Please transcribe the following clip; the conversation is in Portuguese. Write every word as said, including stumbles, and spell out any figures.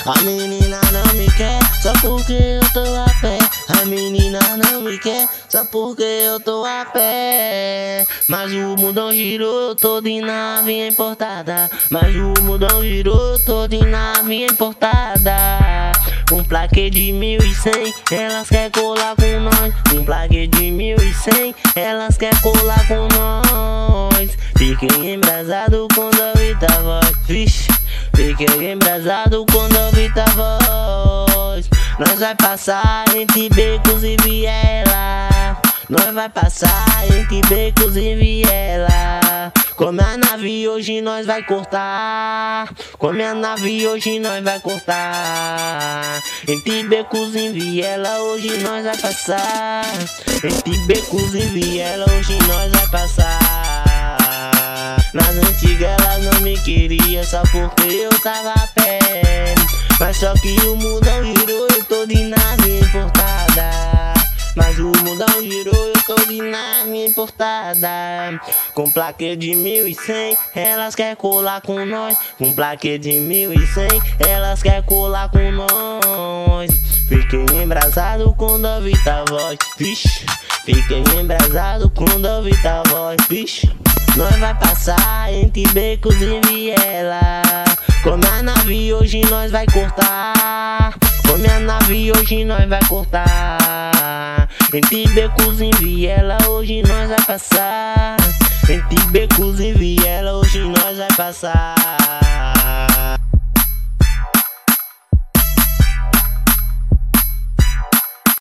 A menina não me quer só porque eu tô a pé. A menina não me quer só porque eu tô a pé. Mas o mundão girou todo em nave importada. Mas o mundão girou todo em nave importada. Com plaque de mil e cem, elas quer colar com nós. Com plaque de mil e cem, elas quer colar com nós. Fiquei embrasado quando ouvi tua voz. Vixe, fiquei embrasado quando ouvi tua voz. Nós vai passar entre becos e viela. Nós vai passar entre becos e viela. Come a nave hoje nós vai cortar. Come a nave hoje nós vai cortar. Entre becos e viela hoje nós vai passar. Entre becos e viela hoje nós vai passar. Nas antigas elas não me queriam só porque eu tava a pé. Mas só que o mundão girou, eu tô de nave importada. Mas o mundão girou, eu tô de nave importada. Com plaque de mil e cem, elas quer colar com nós. Com plaque de mil e cem, elas quer colar com nós. Fiquei embrasado quando ouvi tua voz. Vixe, fiquei embrasado quando ouvi tua voz. Vixe, nós vai passar entre becos e viela. Come a nave hoje nós vai cortar. Come a nave hoje nós vai cortar. Entre becos e viela hoje nós vai passar. Entre becos e viela hoje nós vai passar.